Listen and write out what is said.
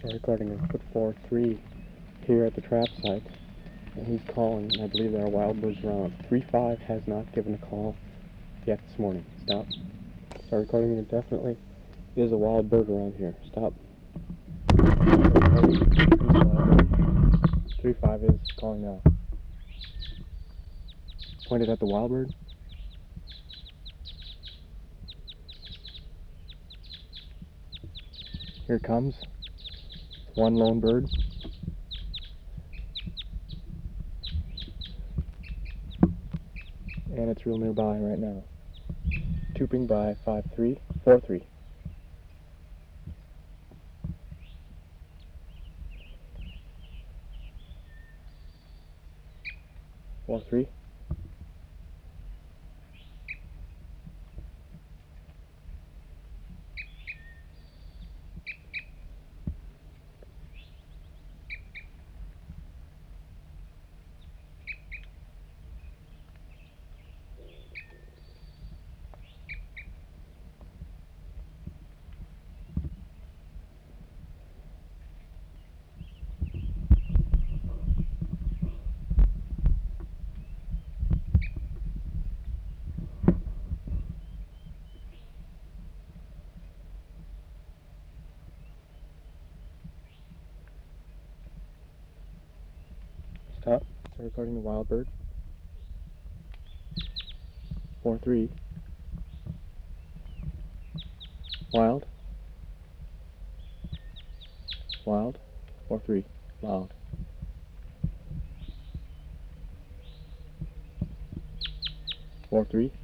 We're recording a foot 4-3 here at the trap site, and he's calling, and I believe there are wild birds around. 3-5 has not given a call yet this morning. Stop. Start recording it indefinitely. There's a wild bird around here. Stop. 3-5 is calling now. Pointed at the wild bird. Here it comes. One lone bird. And it's real nearby right now. Tooping by 5-3, 4-3. Four, 3. Stop. Start recording the wild bird. 4-3. Wild. Wild. 4-3. Loud. 4-3.